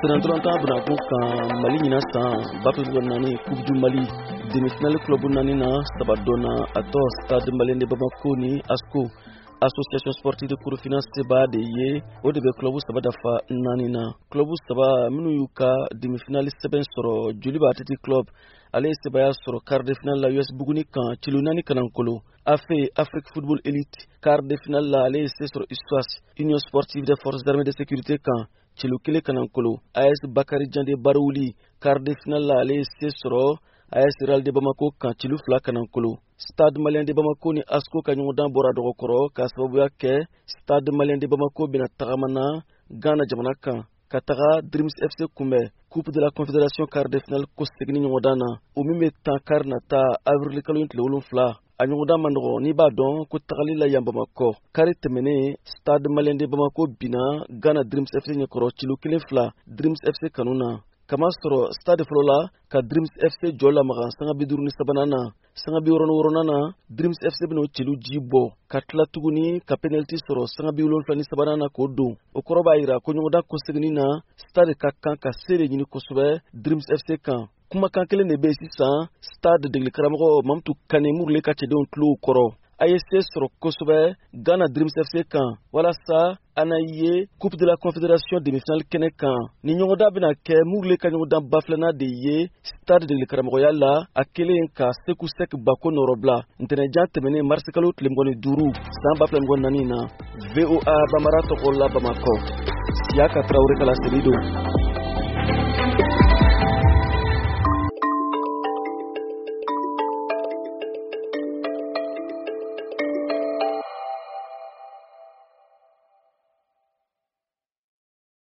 Senantolanta Brako kan Mali ɲina san Bapedo nani Coupe du Mali demi-finale club nani na Sabadona ato Stade Malien de Bamako ni ASCO Association Sportive de Kurufina Seba de ye o de be club Sabada fa nani na club Saba minu yuka demi-finale seben soro Joliba Athletic Club ale Seba ya soro quart de finale la US Buguni kan Chilunani Kanankolo AFE Afrique Football Elite quart de finale la ale soro Iswas Union Sportive des Forces d'Armée de Sécurité kan Chilukile Kanankolo AS Bakari Jande Barouli quart de finale la ale soro AS Real de Bamako kan Chilufla Kanankolo Stade Malien de Bamako ni ASCO kanyodan bora dogokoro ka sababu yake Stade Malien de Bamako bina tagamana Ghana jamana kan Kataga Dreams FC Kumbe Coupe de la Confédération quart de finale ko segni nyodana umime tankar na ta avril kalon tlewulun fla anyoda mandro ni ba don ko tagali la yamba mako kare temene Stade Malien de Bamako bina Ghana Dreams FC nyakoro Chilukile fla Dreams FC kanuna kama soro Stade Flola ka Dreams FC jola maga sanga biduruni sabanana sanga bi woronana Dreams FC bino Chilu jibo katla tuguni ka penalty soro sanga bi wolon flani sabanana ko do okoroba ira ko nyoda ko segni na Stade kakkan ka sere nyini ko sobe Dreams FC kan kuma kan kele ne be sisan Stade de Karamago mamtu kanemur le ka chedon tlu koro ASC soro kosobe Ghana Dreams FC kan wala sa anaye Coupe de la Confédération demi-finale kene kan ni nyongoda bina ke murle ka nyongoda baflana de ye Stade de Karamago yalla akele ka seku sek bako norobla ntene jantemene marsekalo tlengoni duru san baflango nanina VOA Bamara to Bamako Yaka Traoré kala serido